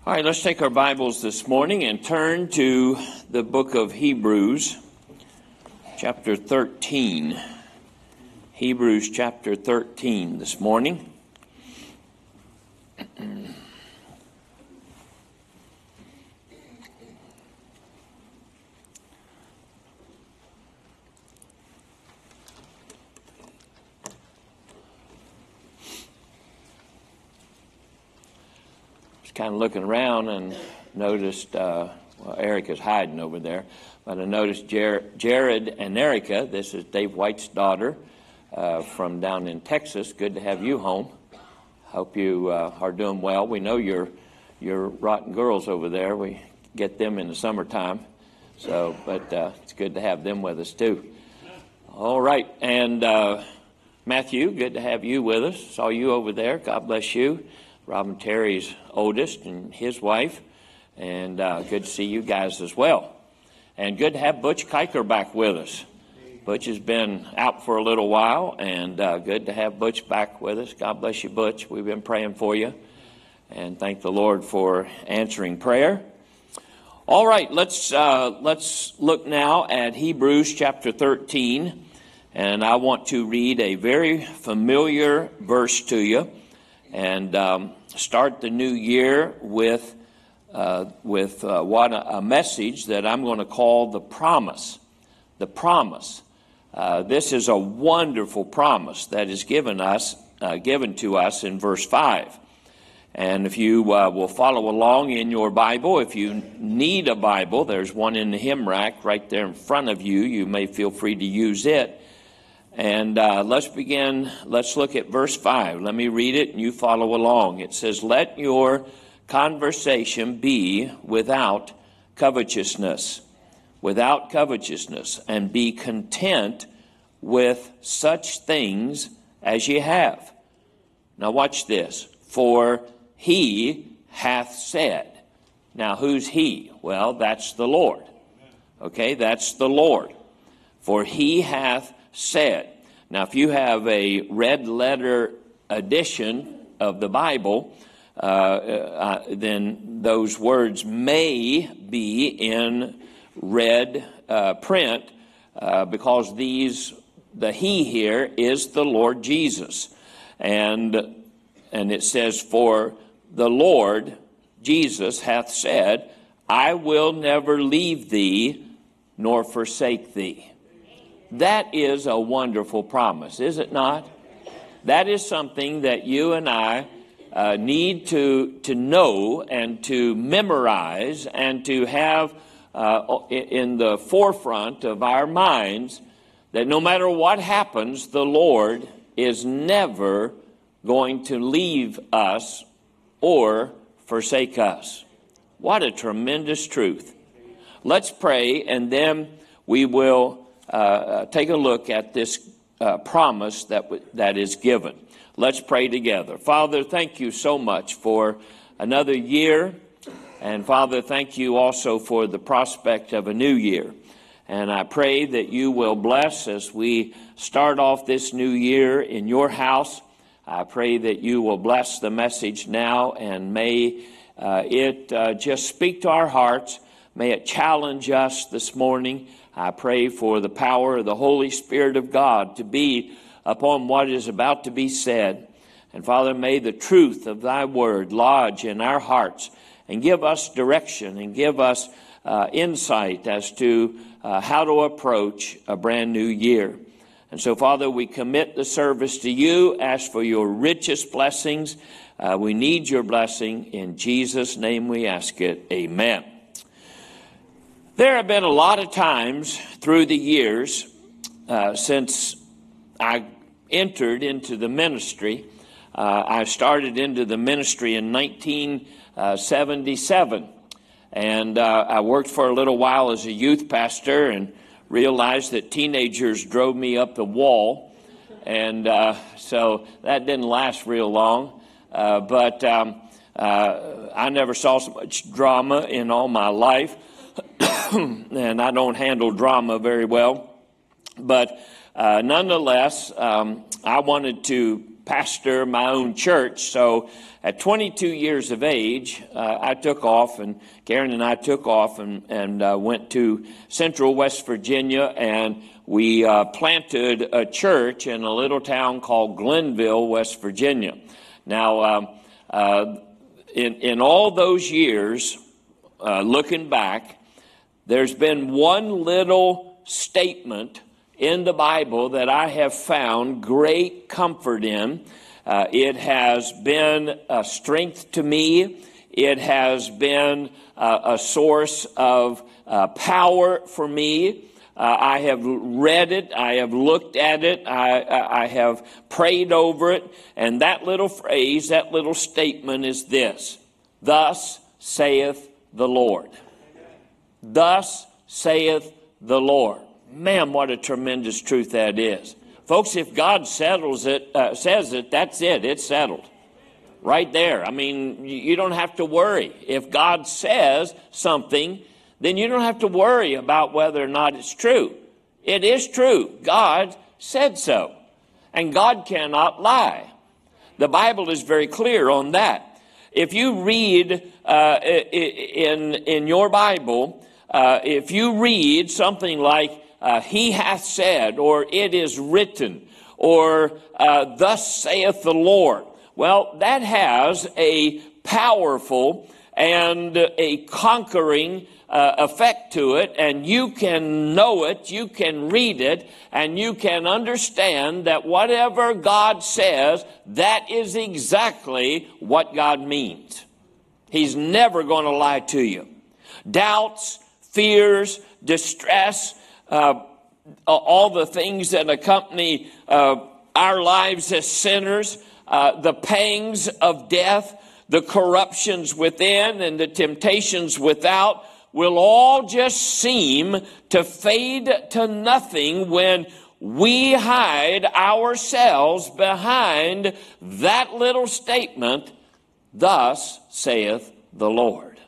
All right, let's take our Bibles this morning and turn to the book of Hebrews, chapter 13. Hebrews chapter 13 this morning. Kind of looking around and noticed, Erica's hiding over there, but I noticed Jared and Erica. This is Dave White's daughter from down in Texas. Good to have you home. Hope you are doing well. We know you're rotten girls over there. We get them in the summertime, but it's good to have them with us too. All right, and Matthew, good to have you with us. Saw you over there. God bless you. Robin Terry's oldest and his wife, and good to see you guys as well. And good to have Butch Kiker back with us. Butch has been out for a little while, and good to have Butch back with us. God bless you, Butch. We've been praying for you, and thank the Lord for answering prayer. All right, let's look now at Hebrews chapter 13, and I want to read a very familiar verse to you, and start the new year with a message that I'm going to call the promise. The promise. This is a wonderful promise that is given to us in verse 5. And if you will follow along in your Bible, if you need a Bible, there's one in the hymn rack right there in front of you. You may feel free to use it. And let's begin. Let's look at verse 5. Let me read it and you follow along. It says, "Let your conversation be without covetousness, and be content with such things as ye have." Now watch this. "For he hath said." Now who's he? Well, that's the Lord. Okay, that's the Lord. "For he hath said." Now, if you have a red letter edition of the Bible, then those words may be in red print because the he here is the Lord Jesus. And it says, "For the Lord Jesus hath said, I will never leave thee nor forsake thee." That is a wonderful promise, is it not? That is something that you and I need to know and to memorize and to have in the forefront of our minds, that no matter what happens, the Lord is never going to leave us or forsake us. What a tremendous truth. Let's pray, and then we will take a look at this promise that is given. Let's pray together. Father, thank you so much for another year. And Father, thank you also for the prospect of a new year. And I pray that you will bless as we start off this new year in your house. I pray that you will bless the message now, and may it just speak to our hearts. May it challenge us this morning. I pray for the power of the Holy Spirit of God to be upon what is about to be said. And Father, may the truth of thy word lodge in our hearts and give us direction and give us insight as to how to approach a brand new year. And so, Father, we commit the service to you, ask for your richest blessings. We need your blessing. In Jesus' name we ask it. Amen. There have been a lot of times through the years since I entered into the ministry. I started into the ministry in 1977, and I worked for a little while as a youth pastor and realized that teenagers drove me up the wall, and so that didn't last real long, but I never saw so much drama in all my life. And I don't handle drama very well. But nonetheless, I wanted to pastor my own church. So at 22 years of age, I took off, and Karen and I took off and went to central West Virginia, and we planted a church in a little town called Glenville, West Virginia. Now, in all those years, looking back, there's been one little statement in the Bible that I have found great comfort in. It has been a strength to me. It has been a source of power for me. I have read it. I have looked at it. I have prayed over it. And that little phrase, that little statement is this: thus saith the Lord. Thus saith the Lord. Man, what a tremendous truth that is. Folks, if God says it, that's it. It's settled. Right there. I mean, you don't have to worry. If God says something, then you don't have to worry about whether or not it's true. It is true. God said so. And God cannot lie. The Bible is very clear on that. If you read in your Bible, if you read something like he hath said, or it is written, or thus saith the Lord, well, that has a powerful and a conquering effect to it, and you can know it, you can read it, and you can understand that whatever God says, that is exactly what God means. He's never going to lie to you. Doubts, fears, distress, all the things that accompany our lives as sinners, the pangs of death, the corruptions within and the temptations without will all just seem to fade to nothing when we hide ourselves behind that little statement, thus saith the Lord.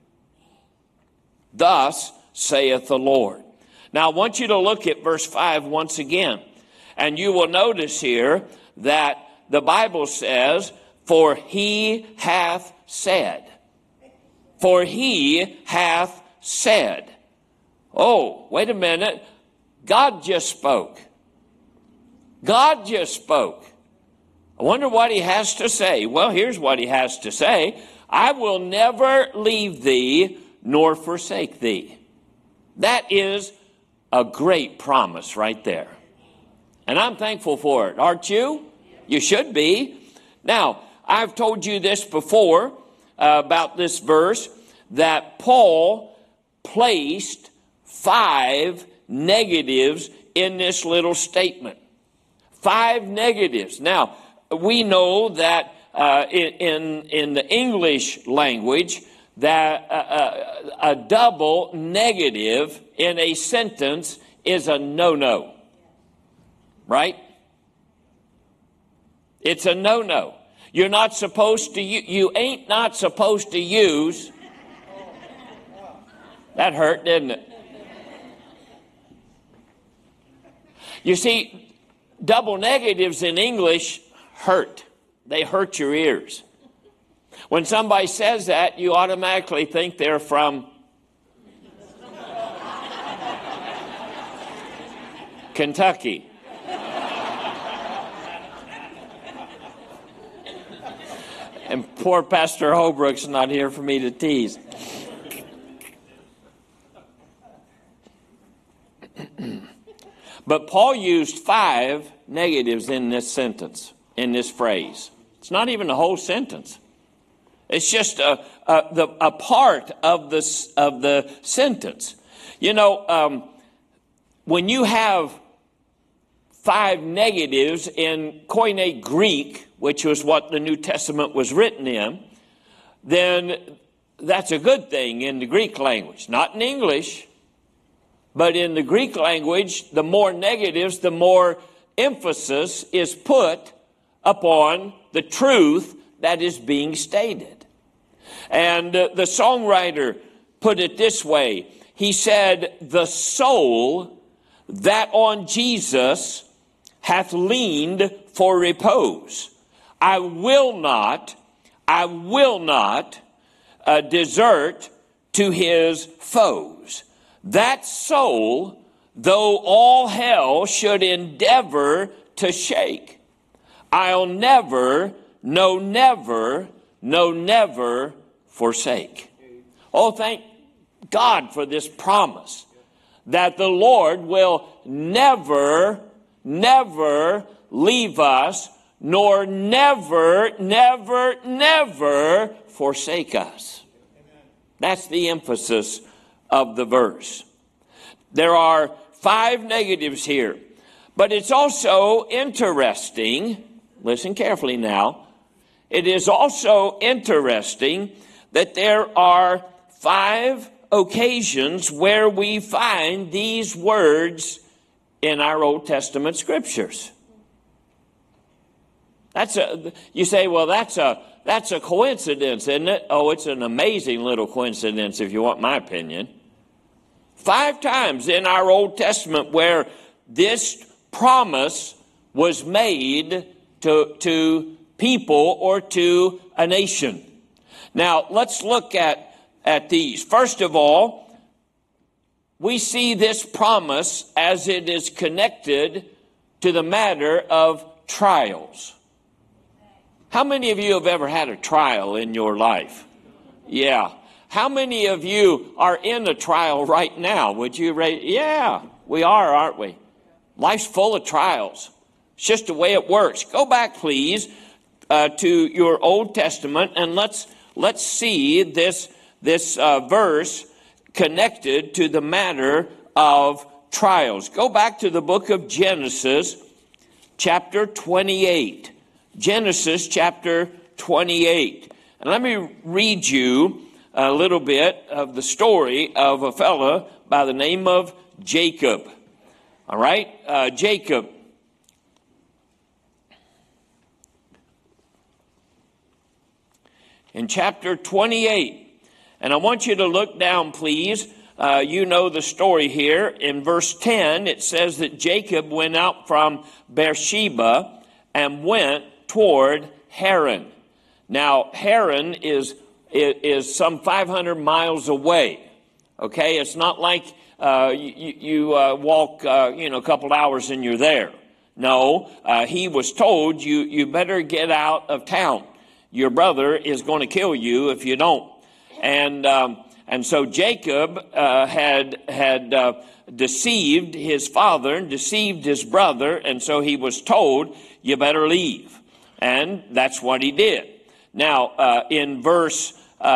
Thus saith the Lord. Now, I want you to look at verse 5 once again, and you will notice here that the Bible says, for he hath said. For he hath said. Oh, wait a minute. God just spoke. God just spoke. I wonder what he has to say. Well, here's what he has to say. I will never leave thee nor forsake thee. That is a great promise right there. And I'm thankful for it. Aren't you? You should be. Now, I've told you this before about this verse, that Paul placed 5 negatives in this little statement. 5 negatives. Now, we know that in the English language, that a double negative in a sentence is a no-no. Right? It's a no-no. You're not supposed to, you ain't not supposed to use. That hurt, didn't it? You see, double negatives in English hurt. They hurt your ears. When somebody says that, you automatically think they're from Kentucky. And poor Pastor Holbrook's not here for me to tease. But Paul used 5 negatives in this sentence, in this phrase. It's not even the whole sentence. It's just a part of the sentence. You know, when you have 5 negatives in Koine Greek, which was what the New Testament was written in, then that's a good thing in the Greek language. Not in English, but in the Greek language, the more negatives, the more emphasis is put upon the truth that is being stated. And the songwriter put it this way. He said, the soul that on Jesus hath leaned for repose. I will not desert to his foes. That soul, though all hell should endeavor to shake, I'll never, no never forsake. Oh, thank God for this promise that the Lord will never leave us, nor never forsake us. That's the emphasis of the verse. There are 5 negatives here, but it's also interesting, listen carefully now, it is also interesting that there are 5 occasions where we find these words in our Old Testament scriptures. You say, well, that's a coincidence, isn't it? Oh, it's an amazing little coincidence, if you want my opinion. 5 times in our Old Testament where this promise was made to people or to a nation. Now, let's look at these. First of all, we see this promise as it is connected to the matter of trials. How many of you have ever had a trial in your life? Yeah. How many of you are in a trial right now? Would you raise? Yeah, we are, aren't we? Life's full of trials. It's just the way it works. Go back, please, to your Old Testament, and let's see this verse connected to the matter of trials. Go back to the book of Genesis, chapter 28. Genesis chapter 28. And let me read you a little bit of the story of a fellow by the name of Jacob. All right? Jacob. In chapter 28. And I want you to look down, please. You know the story here. In verse 10, it says that Jacob went out from Beersheba and went toward Haran. Now, Haran is some 500 miles away. Okay, it's not like you walk, a couple hours and you're there. No, he was told you better get out of town. Your brother is going to kill you if you don't. And so Jacob had deceived his father and deceived his brother, and so he was told, you better leave. And that's what he did. Now, in verse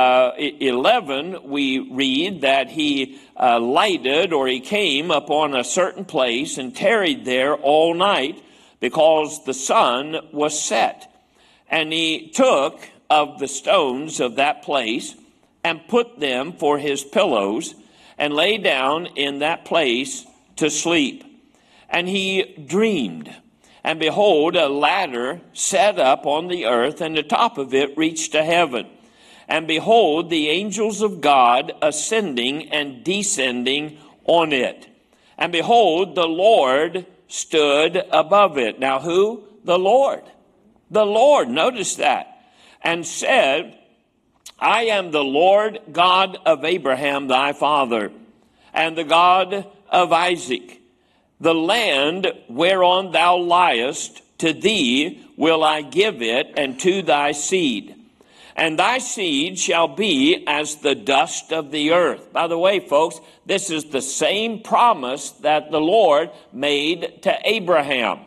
11, we read that he lighted, or he came upon a certain place and tarried there all night because the sun was set. And he took of the stones of that place and put them for his pillows and lay down in that place to sleep. And he dreamed. And behold, a ladder set up on the earth, and the top of it reached to heaven. And behold, the angels of God ascending and descending on it. And behold, the Lord stood above it. Now who? The Lord. The Lord, notice that. And said, I am the Lord God of Abraham thy father, and the God of Isaac. The land whereon thou liest, to thee will I give it, and to thy seed. And thy seed shall be as the dust of the earth. By the way, folks, this is the same promise that the Lord made to Abraham.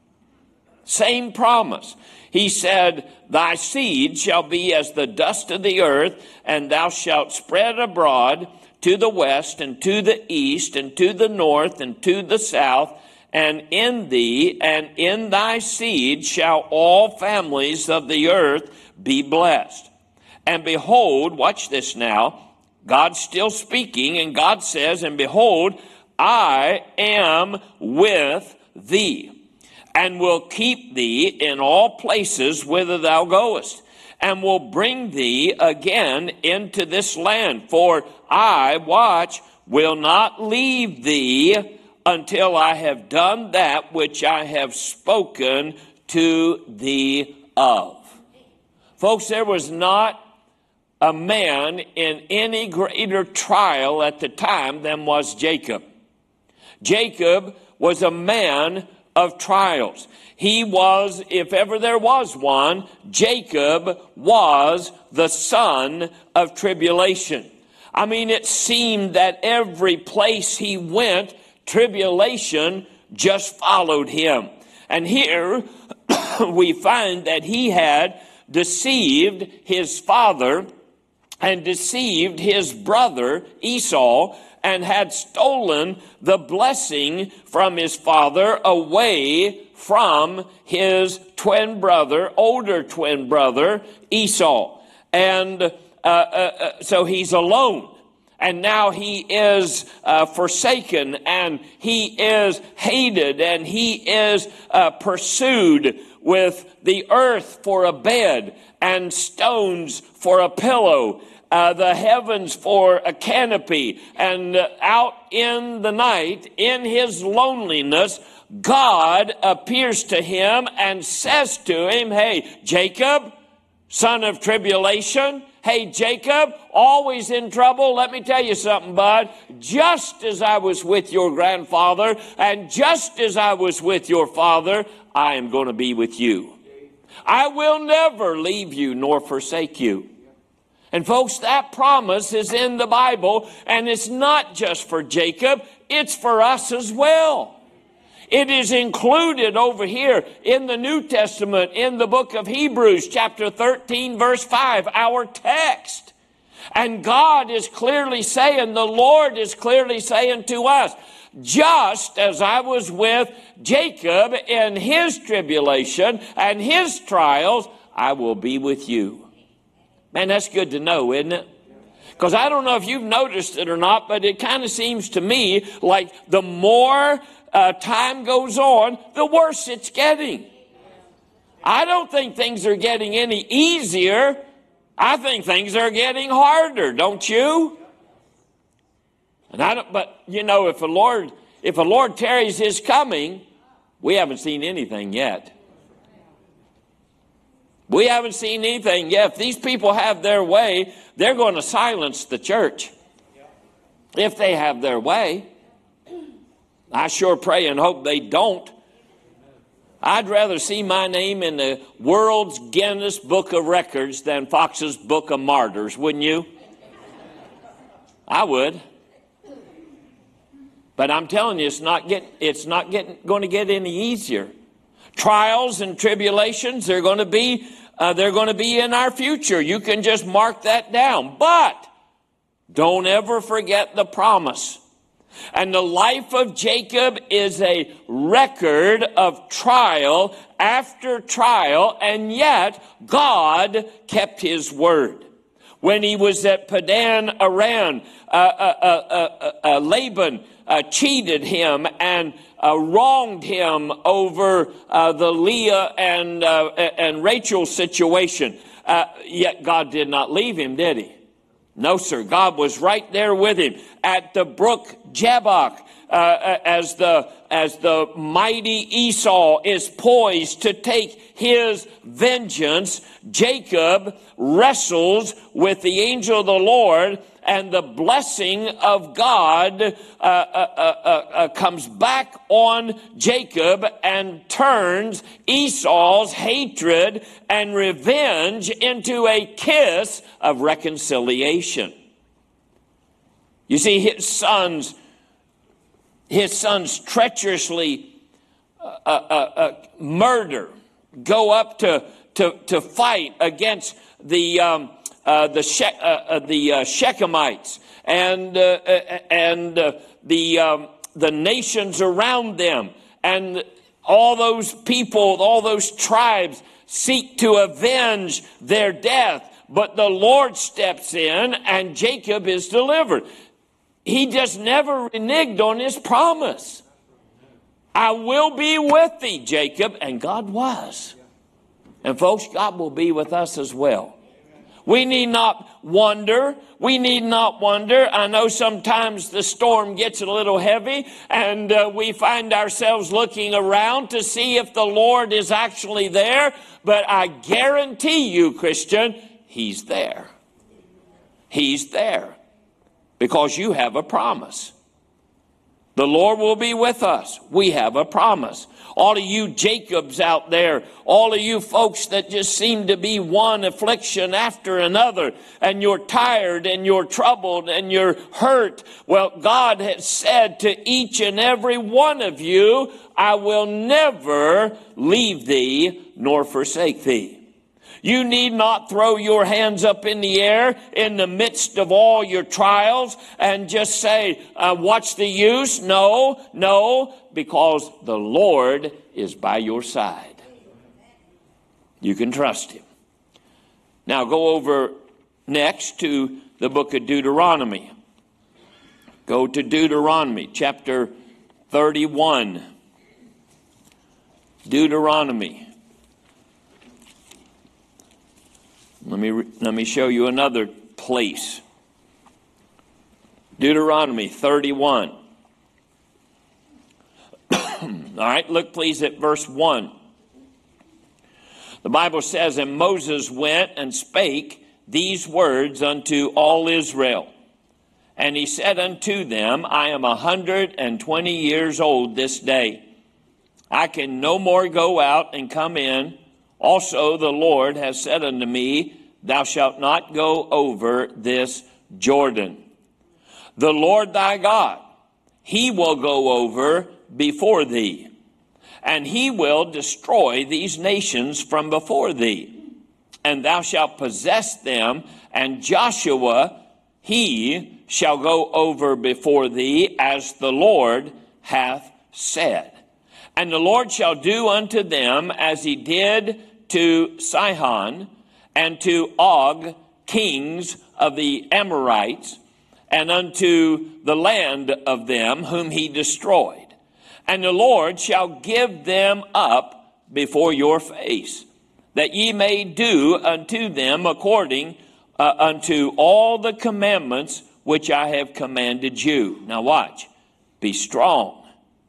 Same promise. He said, thy seed shall be as the dust of the earth, and thou shalt spread abroad to the west and to the east and to the north and to the south, and in thee and in thy seed shall all families of the earth be blessed. And behold, watch this now, God's still speaking, and God says, and behold, I am with thee, and will keep thee in all places whither thou goest, and will bring thee again into this land. For I, watch, will not leave thee until I have done that which I have spoken to thee of. Folks, there was not a man in any greater trial at the time than was Jacob. Jacob was a man of trials. He was, if ever there was one, Jacob was the son of tribulation. I mean, it seemed that every place he went, tribulation just followed him. And here we find that he had deceived his father and deceived his brother Esau, and had stolen the blessing from his father away from his twin brother, older twin brother Esau. And so he's alone. And now he is forsaken, and he is hated, and he is pursued with the earth for a bed and stones for a pillow, the heavens for a canopy. And out in the night, in his loneliness, God appears to him and says to him, "Hey, Jacob, son of tribulation. Hey, Jacob, always in trouble. Let me tell you something, bud. Just as I was with your grandfather, and just as I was with your father, I am going to be with you. I will never leave you nor forsake you." And folks, that promise is in the Bible, and it's not just for Jacob, it's for us as well. It is included over here in the New Testament, in the book of Hebrews, chapter 13, verse 5, our text. And God is clearly saying, the Lord is clearly saying to us, just as I was with Jacob in his tribulation and his trials, I will be with you. Man, that's good to know, isn't it? Because I don't know if you've noticed it or not, but it kind of seems to me like the more time goes on, the worse it's getting. I don't think things are getting any easier. I think things are getting harder, don't you? And but you know, if the Lord tarries his coming, we haven't seen anything yet. We haven't seen anything yet. If these people have their way, they're going to silence the church. If they have their way. I sure pray and hope they don't. I'd rather see my name in the world's Guinness Book of Records than Fox's Book of Martyrs, wouldn't you? I would. But I'm telling you, it's not going to get any easier. Trials and tribulations, they're going to be in our future. You can just mark that down. But don't ever forget the promise. And the life of Jacob is a record of trial after trial, and yet God kept his word. When he was at Padan Aram, Laban cheated him and wronged him over the Leah and Rachel situation. Yet God did not leave him, did he? No, sir. God was right there with him at the brook Jabbok, as the mighty Esau is poised to take his vengeance. Jacob wrestles with the angel of the Lord, and the blessing of God comes back on Jacob and turns Esau's hatred and revenge into a kiss of reconciliation. You see, his sons treacherously murder, go up to fight against the Shechemites and the nations around them, and all those people, all those tribes seek to avenge their death. But the Lord steps in and Jacob is delivered. He just never reneged on his promise. I will be with thee, Jacob. And God was. And folks, God will be with us as well. We need not wonder. We need not wonder. I know sometimes the storm gets a little heavy and we find ourselves looking around to see if the Lord is actually there. But I guarantee you, Christian, He's there. He's there because you have a promise. The Lord will be with us. We have a promise. All of you Jacobs out there, all of you folks that just seem to be one affliction after another, and you're tired and you're troubled and you're hurt. Well, God has said to each and every one of you, I will never leave thee nor forsake thee. You need not throw your hands up in the air in the midst of all your trials and just say, what's the use? No, because the Lord is by your side. You can trust Him. Now go over next to the book of Deuteronomy. Go to Deuteronomy chapter 31. Deuteronomy. Let me show you another place. Deuteronomy 31. All right, look please at verse 1. The Bible says, and Moses went and spake these words unto all Israel. And he said unto them, I am 120 years old this day. I can no more go out and come in. Also the Lord has said unto me, thou shalt not go over this Jordan. The Lord thy God, He will go over before thee, and He will destroy these nations from before thee, and thou shalt possess them, and Joshua, he shall go over before thee as the Lord hath said. And the Lord shall do unto them as He did to Sihon and to Og, kings of the Amorites, and unto the land of them whom He destroyed. And the Lord shall give them up before your face, that ye may do unto them according unto all the commandments which I have commanded you. Now watch. Be strong.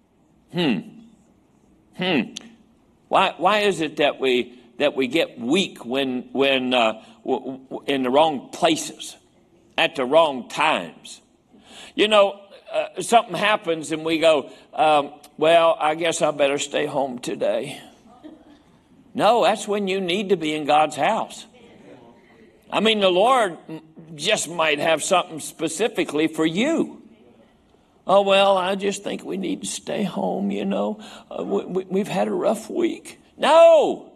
Why is it that we get weak when in the wrong places, at the wrong times? You know, something happens and we go, well, I guess I better stay home today. No, that's when you need to be in God's house. I mean, the Lord just might have something specifically for you. Oh, well, I just think we need to stay home, you know. We've had a rough week. No,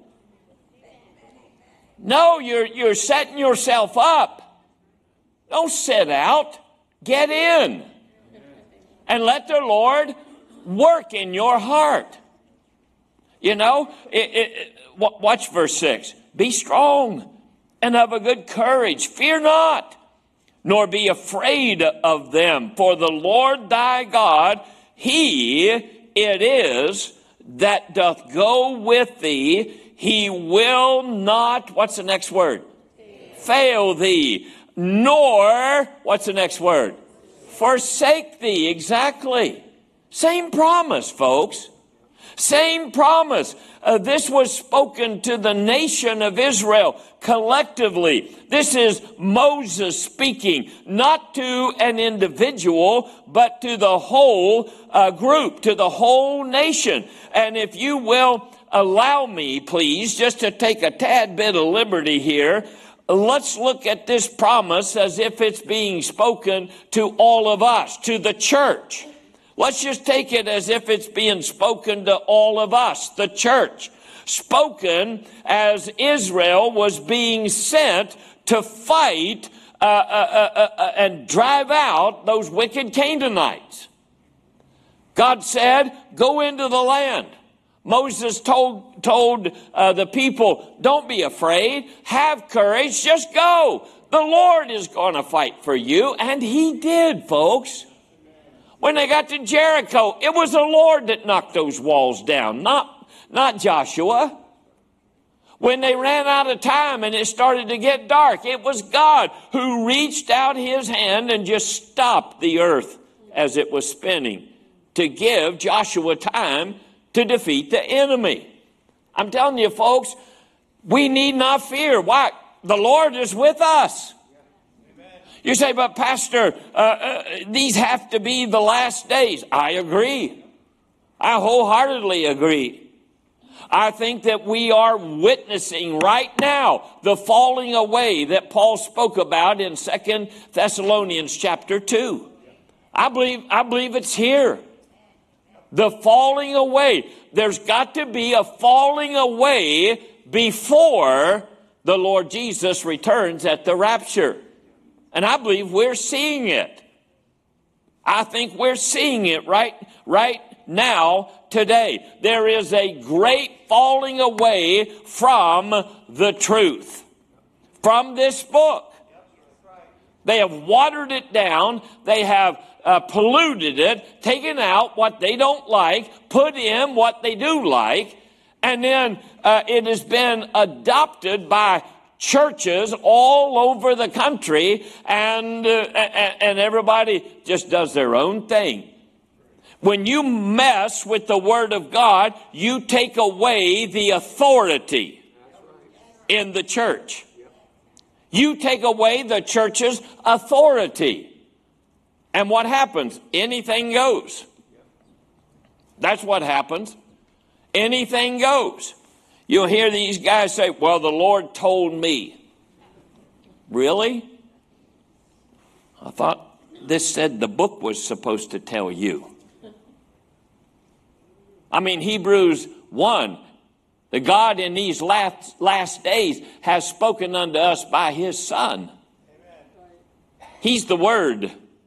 you're setting yourself up. Don't sit out. Get in. And let the Lord work in your heart. You know, watch verse 6. Be strong and of a good courage. Fear not, nor be afraid of them. For the Lord thy God, He it is that doth go with thee. He will not, what's the next word? Fail thee. Nor, what's the next word? Forsake thee. Exactly. Same promise, folks. Same promise. This was spoken to the nation of Israel collectively. This is Moses speaking, not to an individual, but to the whole group, to the whole nation. And if you will allow me, please, just to take a tad bit of liberty here, let's look at this promise as if it's being spoken to all of us, to the church. Let's just take it as if it's being spoken to all of us, the church. Spoken as Israel was being sent to fight and drive out those wicked Canaanites. God said, go into the land. Moses told the people, don't be afraid, have courage, just go. The Lord is going to fight for you. And He did, folks. When they got to Jericho, it was the Lord that knocked those walls down, not Joshua. When they ran out of time and it started to get dark, it was God who reached out his hand and just stopped the earth as it was spinning to give Joshua time to defeat the enemy. I'm telling you, folks, we need not fear. Why? The Lord is with us. You say, but Pastor, these have to be the last days. I agree. I wholeheartedly agree. I think that we are witnessing right now the falling away that Paul spoke about in 2 Thessalonians chapter 2. I believe it's here. The falling away. There's got to be a falling away before the Lord Jesus returns at the rapture. And I believe we're seeing it. I think we're seeing it right now, today. There is a great falling away from the truth, from this book. They have watered it down. They have polluted it, taken out what they don't like, put in what they do like, and then it has been adopted by churches all over the country, and everybody just does their own thing. When you mess with the Word of God, you take away the authority in the church. You take away the church's authority. And what happens? Anything goes. That's what happens. Anything goes. You'll hear these guys say, well, the Lord told me. Really? I thought this said the book was supposed to tell you. I mean, Hebrews 1, the God in these last days has spoken unto us by his Son. He's the Word.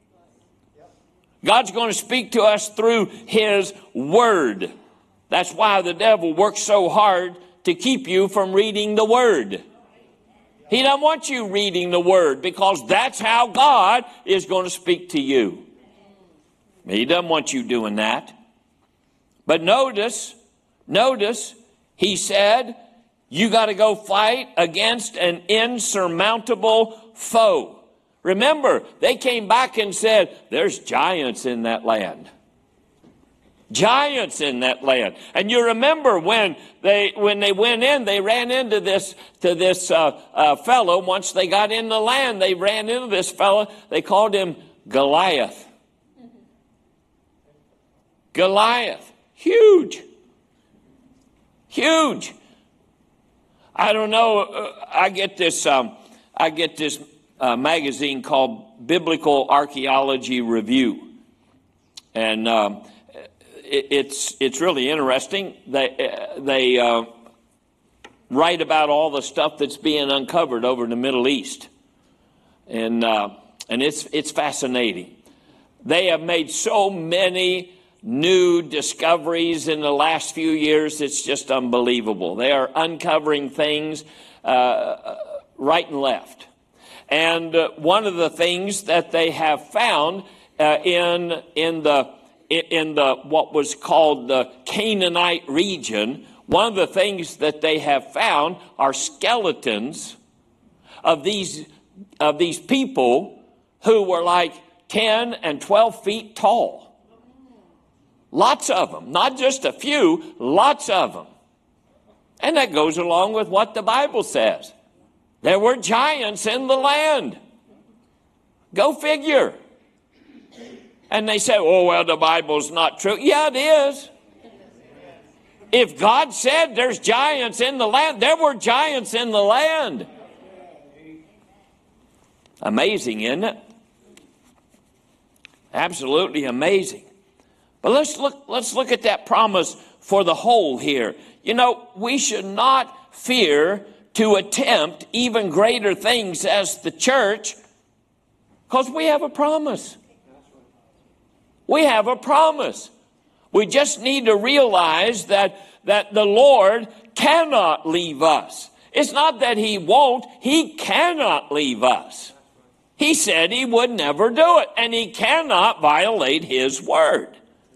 God's going to speak to us through his Word. That's why the devil works so hard to keep you from reading the Word. He doesn't want you reading the Word because that's how God is going to speak to you. He doesn't want you doing that. But notice, he said, you got to go fight against an insurmountable foe. Remember, they came back and said, there's giants in that land. Giants in that land. And you remember when they went in, they ran into this fellow. Once they got in the land, they ran into this fellow. They called him Goliath. Goliath. Huge. I don't know. I get this magazine called Biblical Archaeology Review, and it's really interesting. They write about all the stuff that's being uncovered over in the Middle East, and it's fascinating. They have made so many new discoveries in the last few years. It's just unbelievable. They are uncovering things right and left. And one of the things that they have found in the what was called the Canaanite region, one of the things that they have found are skeletons of these people who were like 10 and 12 feet tall. Lots of them, not just a few, lots of them. And that goes along with what the Bible says. There were giants in the land. Go figure. And they say, oh, well, the Bible's not true. Yeah, it is. If God said there's giants in the land, there were giants in the land. Amazing, isn't it? Absolutely amazing. But let's look at that promise for the whole here. You know, we should not fear to attempt even greater things as the church because we have a promise. We have a promise. We just need to realize that the Lord cannot leave us. It's not that he won't, he cannot leave us. He said he would never do it, and he cannot violate his word.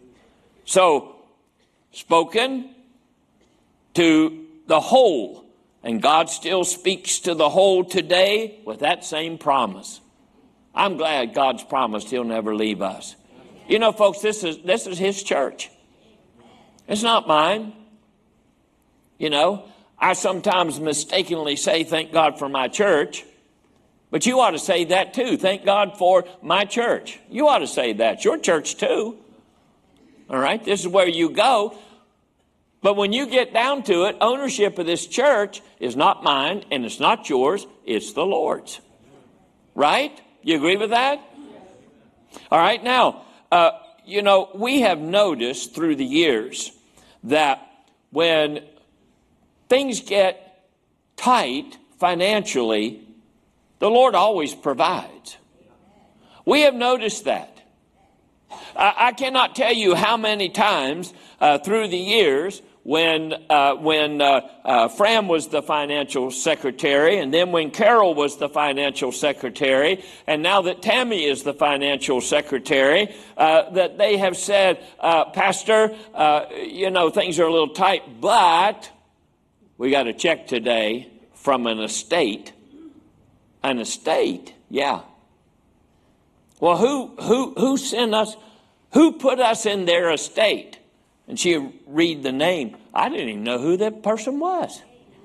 So, spoken to the whole And God still speaks to the whole today with that same promise. I'm glad God's promised he'll never leave us. You know, folks, this is his church. It's not mine. You know, I sometimes mistakenly say, thank God for my church. But you ought to say that too. Thank God for my church. You ought to say that. It's your church too. All right? This is where you go. But when you get down to it, ownership of this church is not mine and it's not yours. It's the Lord's. Right? You agree with that? All right. Now, you know, we have noticed through the years that when things get tight financially, the Lord always provides. We have noticed that. I cannot tell you how many times through the years when Fram was the financial secretary, and then when Carol was the financial secretary, and now that Tammy is the financial secretary, that they have said, Pastor, you know, things are a little tight, but we got a check today from an estate. An estate? Yeah. Well, who sent us? Who put us in their estate? And she'd read the name. I didn't even know who that person was.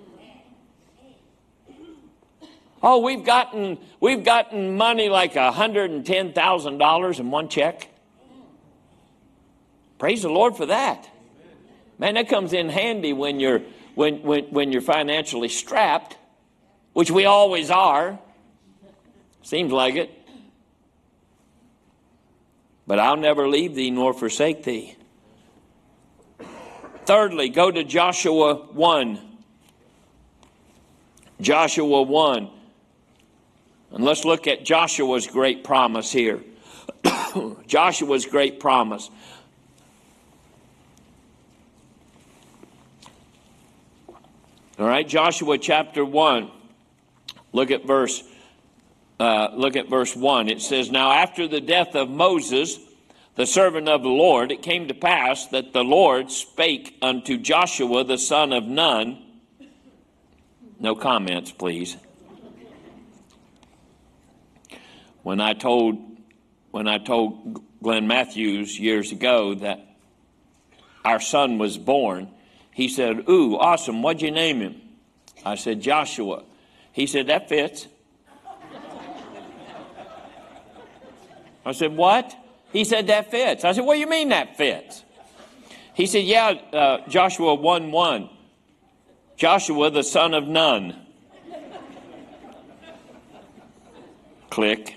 Oh, we've gotten money like $110,000 in one check. Praise the Lord for that. Man, that comes in handy when you're financially strapped, which we always are. Seems like it. But I'll never leave thee nor forsake thee. Thirdly, go to Joshua 1. Joshua 1. And let's look at Joshua's great promise here. Joshua's great promise. All right, Joshua chapter 1. Look at verse 1. It says, Now after the death of Moses, the servant of the Lord, it came to pass that the Lord spake unto Joshua the son of Nun. No comments, please. When I told Glenn Matthews years ago that our son was born, he said, "Ooh, awesome, what'd you name him?" I said, "Joshua." He said, "That fits." I said, "What?" He said, "That fits." I said, "What do you mean that fits?" He said, "Yeah, Joshua 1:1. Joshua the son of Nun." Click.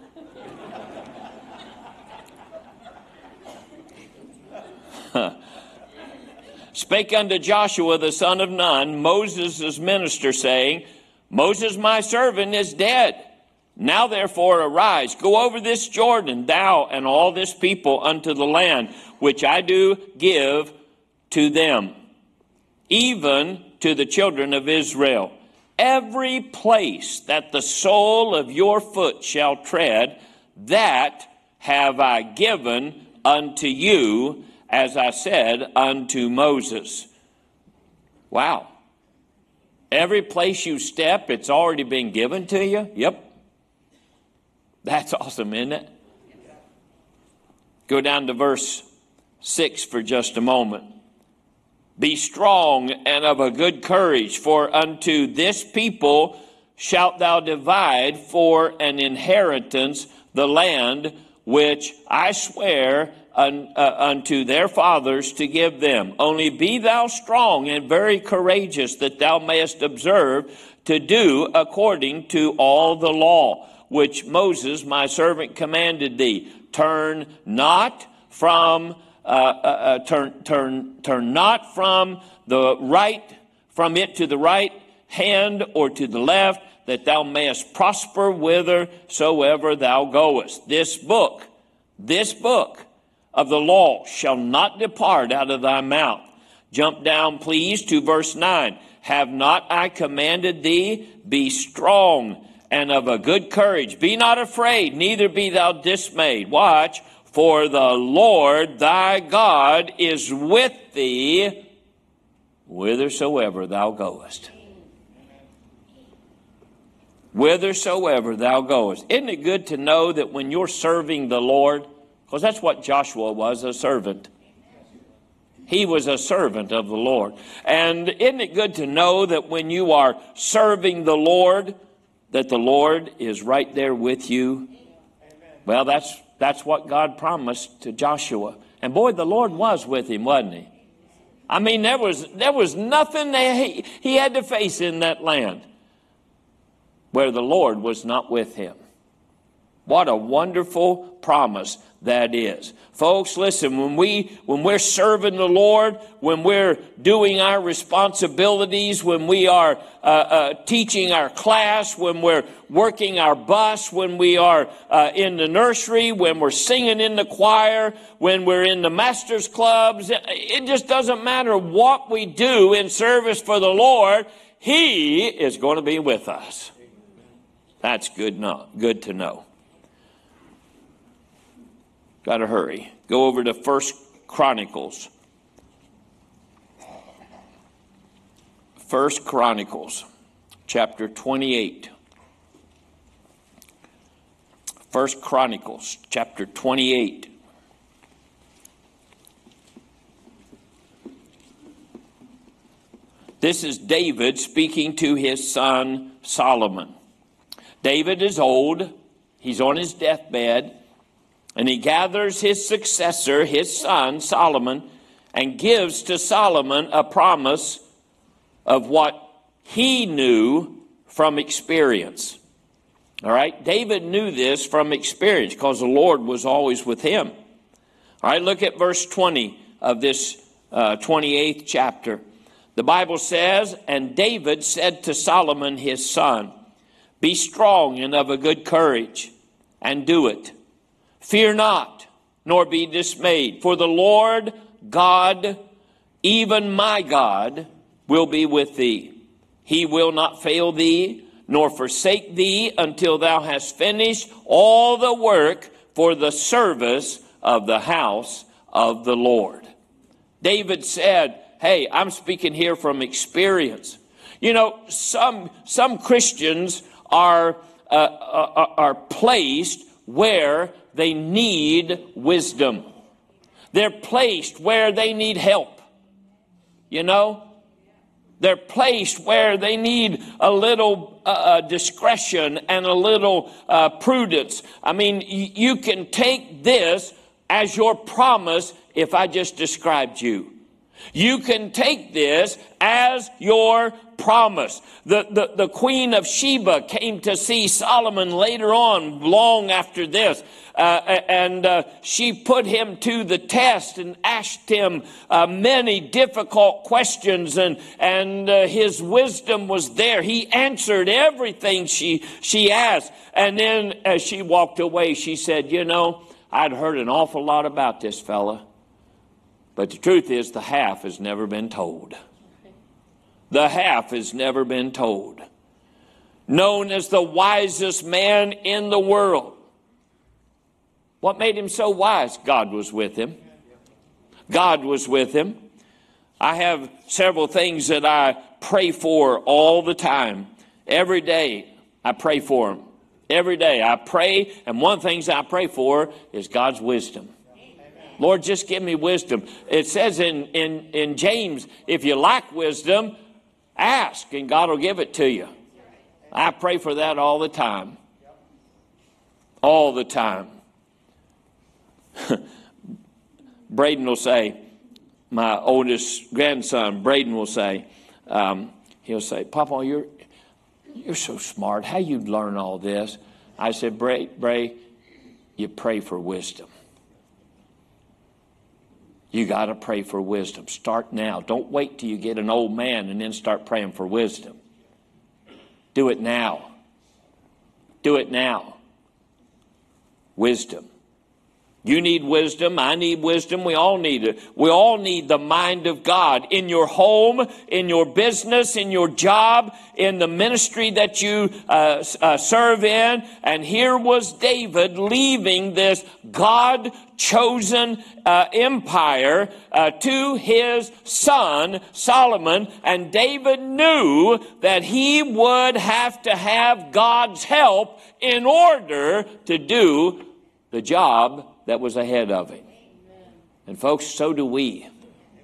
Spake unto Joshua the son of Nun, Moses' minister, saying, Moses my servant is dead. Now therefore arise, go over this Jordan, thou and all this people, unto the land which I do give to them, even to the children of Israel. Every place that the sole of your foot shall tread, that have I given unto you, as I said unto Moses. Wow. Every place you step, it's already been given to you? Yep. That's awesome, isn't it? Go down to verse 6 for just a moment. Be strong and of a good courage, for unto this people shalt thou divide for an inheritance the land which I swear unto their fathers to give them. Only be thou strong and very courageous, that thou mayest observe to do according to all the law which Moses my servant commanded thee. Turn not from turn not from it to the right hand or to the left, that thou mayest prosper whithersoever thou goest. This book of the law shall not depart out of thy mouth. Jump down, please, to verse 9. Have not I commanded thee? Be strong and of a good courage. Be not afraid, neither be thou dismayed. Watch, for the Lord thy God is with thee whithersoever thou goest. whithersoever thou goest. Isn't it good to know that when you're serving the Lord, because that's what Joshua was, a servant. He was a servant of the Lord. And isn't it good to know that when you are serving the Lord, that the Lord is right there with you? Well, that's what God promised to Joshua. And boy, the Lord was with him, wasn't he? I mean, there was nothing that he had to face in that land where the Lord was not with him. What a wonderful promise that is. Folks, listen, when we're serving the Lord, when we're doing our responsibilities, when we are teaching our class, when we're working our bus, when we are in the nursery, when we're singing in the choir, when we're in the master's clubs, it just doesn't matter what we do in service for the Lord, He is going to be with us. That's good to know. Got to hurry. Go over to 1 Chronicles. 1 Chronicles, chapter 28. 1 Chronicles, chapter 28. This is David speaking to his son Solomon. David is old. He's on his deathbed. And he gathers his successor, his son, Solomon, and gives to Solomon a promise of what he knew from experience. All right? David knew this from experience because the Lord was always with him. All right, look at verse 20 of this 28th chapter. The Bible says, "And David said to Solomon his son, Be strong and of a good courage, and do it. Fear not, nor be dismayed, for the Lord God, even my God, will be with thee. He will not fail thee, nor forsake thee, until thou hast finished all the work for the service of the house of the Lord." David said, hey, I'm speaking here from experience. You know, some Christians are placed where they need wisdom. They're placed where they need help. You know? They're placed where they need a little discretion and a little prudence. I mean, you can take this as your promise if I just described you. You can take this as your promise. The Queen of Sheba came to see Solomon later on, long after this, and she put him to the test and asked him many difficult questions, and his wisdom was there. He answered everything she asked, and then as she walked away, she said, you know, I'd heard an awful lot about this fella, but the truth is the half has never been told. The half has never been told. Known as the wisest man in the world. What made him so wise? God was with him. God was with him. I have several things that I pray for all the time. Every day I pray for them. Every day I pray, and one of the things I pray for is God's wisdom. Lord, just give me wisdom. It says in James, if you lack wisdom, ask, and God will give it to you. I pray for that all the time. All the time. Braden will say, my oldest grandson, Braden will say, he'll say, Papa, you're so smart. How you learn all this? I said, Bray, you pray for wisdom. You got to pray for wisdom. Start now. Don't wait till you get an old man and then start praying for wisdom. Do it now. Do it now. Wisdom. You need wisdom. I need wisdom. We all need it. We all need the mind of God in your home, in your business, in your job, in the ministry that you serve in. And here was David leaving this God-chosen empire to his son Solomon. And David knew that he would have to have God's help in order to do the job that was ahead of him. Amen. And folks, so do we. Amen.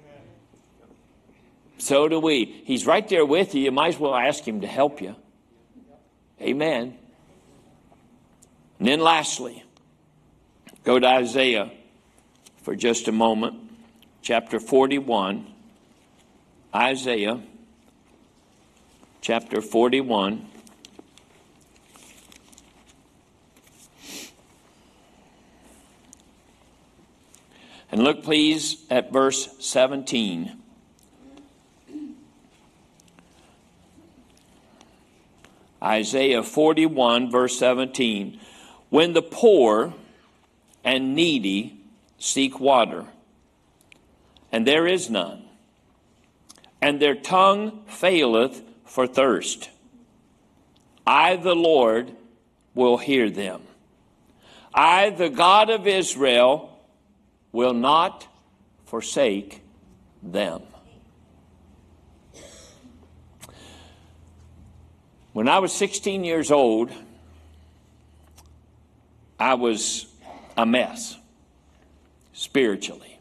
So do we. He's right there with you. You might as well ask him to help you. Amen. And then lastly, go to Isaiah for just a moment. Chapter 41. Isaiah chapter 41. And look, please, at verse 17. Isaiah 41, verse 17. When the poor and needy seek water, and there is none, and their tongue faileth for thirst, I, the Lord, will hear them. I, the God of Israel, will not forsake them. When I was 16 years old, I was a mess spiritually.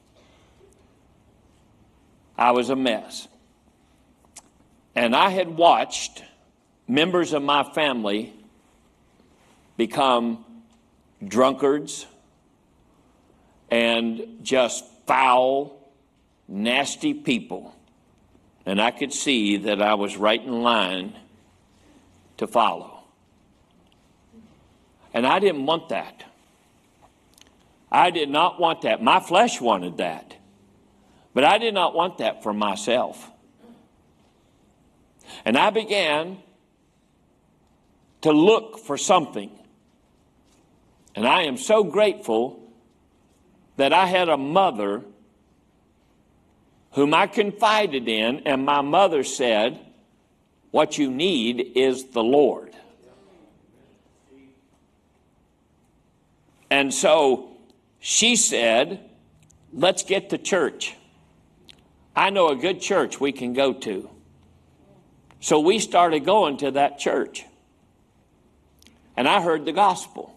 I was a mess. And I had watched members of my family become drunkards and just foul, nasty people. And I could see that I was right in line to follow. And I didn't want that. I did not want that. My flesh wanted that. But I did not want that for myself. And I began to look for something. And I am so grateful that I had a mother whom I confided in, and my mother said, what you need is the Lord. And so she said, let's get to church. I know a good church we can go to. So we started going to that church. And I heard the gospel.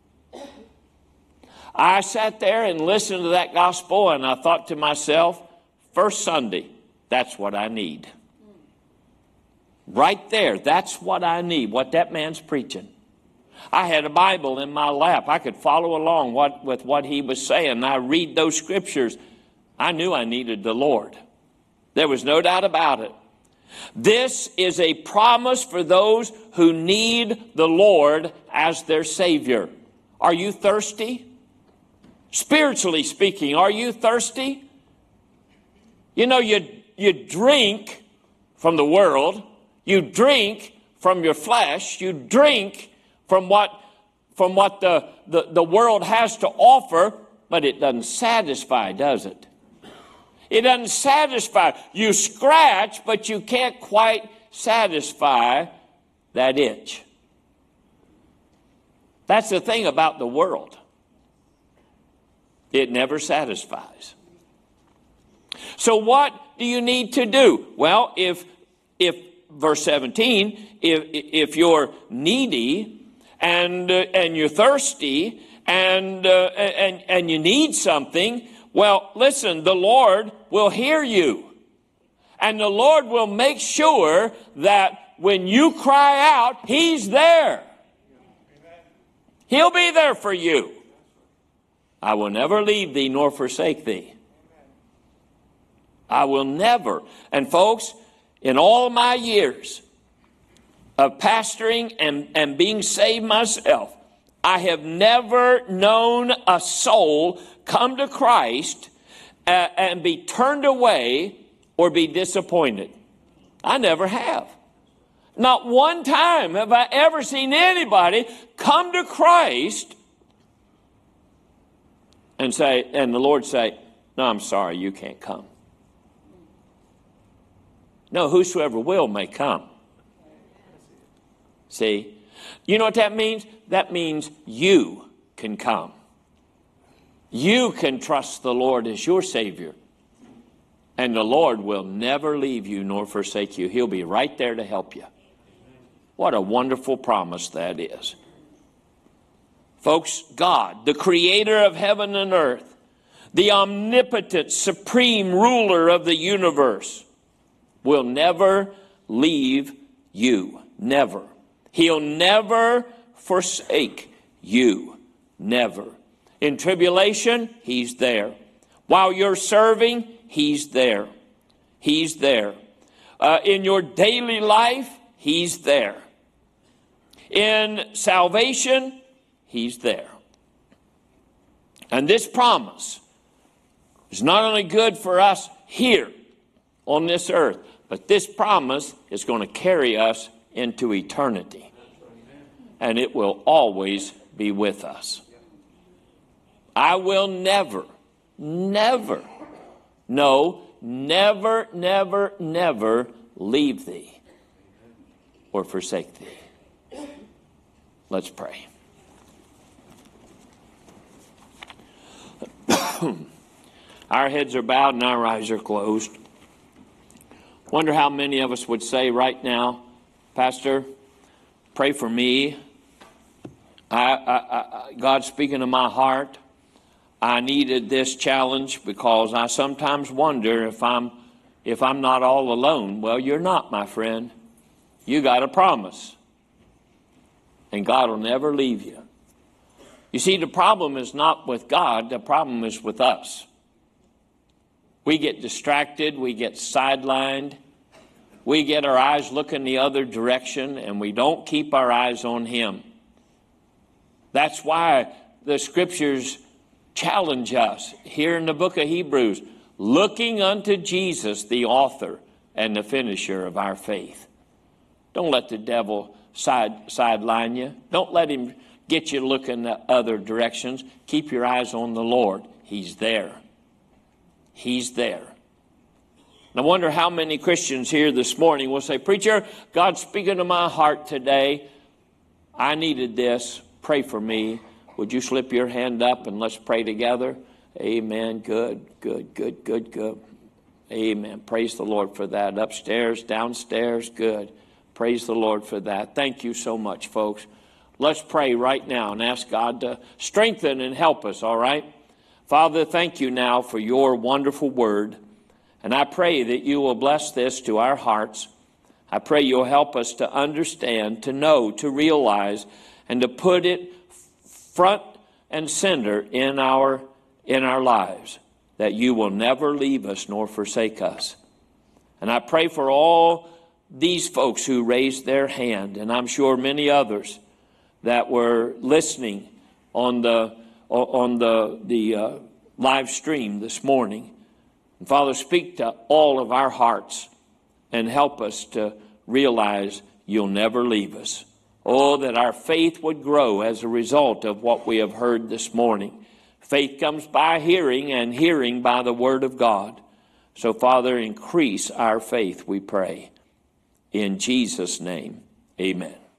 I sat there and listened to that gospel, and I thought to myself, first Sunday, that's what I need. Right there, that's what I need, what that man's preaching. I had a Bible in my lap. I could follow along with what he was saying. I read those scriptures. I knew I needed the Lord. There was no doubt about it. This is a promise for those who need the Lord as their Savior. Are you thirsty? Spiritually speaking, are you thirsty? You know, you drink from the world. You drink from your flesh. You drink from what the world has to offer, but it doesn't satisfy, does it? It doesn't satisfy. You scratch, but you can't quite satisfy that itch. That's the thing about the world. It never satisfies. So what do you need to do? Well, if verse 17, if you're needy and you're thirsty and you need something, well, listen, the Lord will hear you. And the Lord will make sure that when you cry out, He's there. He'll be there for you. I will never leave thee nor forsake thee. I will never. And folks, in all my years of pastoring and being saved myself, I have never known a soul come to Christ and be turned away or be disappointed. I never have. Not one time have I ever seen anybody come to Christ and the Lord say, no, I'm sorry, you can't come. No, whosoever will may come. See? You know what that means? That means you can come. You can trust the Lord as your Savior. And the Lord will never leave you nor forsake you. He'll be right there to help you. What a wonderful promise that is. Folks, God, the creator of heaven and earth, the omnipotent, supreme ruler of the universe, will never leave you. Never. He'll never forsake you. Never. In tribulation, he's there. While you're serving, he's there. He's there. In your daily life, he's there. In salvation, he's there. And this promise is not only good for us here on this earth, but this promise is going to carry us into eternity. And it will always be with us. I will never, never, no, never, never, never leave thee or forsake thee. Let's pray. Our heads are bowed and our eyes are closed. Wonder how many of us would say right now, Pastor, pray for me. God's speaking to my heart. I needed this challenge because I sometimes wonder if I'm not all alone. Well, you're not, my friend. You got a promise. And God will never leave you. You see, the problem is not with God. The problem is with us. We get distracted. We get sidelined. We get our eyes looking the other direction, and we don't keep our eyes on Him. That's why the Scriptures challenge us here in the book of Hebrews, looking unto Jesus, the author and the finisher of our faith. Don't let the devil sideline you. Don't let him get you looking the other directions. Keep your eyes on the Lord. He's there. He's there. And I wonder how many Christians here this morning will say, Preacher, God's speaking to my heart today. I needed this. Pray for me. Would you slip your hand up and let's pray together? Amen. Good. Amen. Praise the Lord for that. Upstairs, downstairs, good. Praise the Lord for that. Thank you so much, folks. Let's pray right now and ask God to strengthen and help us, all right? Father, thank you now for your wonderful word. And I pray that you will bless this to our hearts. I pray you'll help us to understand, to know, to realize, and to put it front and center in our lives, that you will never leave us nor forsake us. And I pray for all these folks who raised their hand, and I'm sure many others that were listening on the live stream this morning. And Father, speak to all of our hearts and help us to realize you'll never leave us. Oh, that our faith would grow as a result of what we have heard this morning. Faith comes by hearing, and hearing by the word of God. So, Father, increase our faith, we pray. In Jesus' name, amen.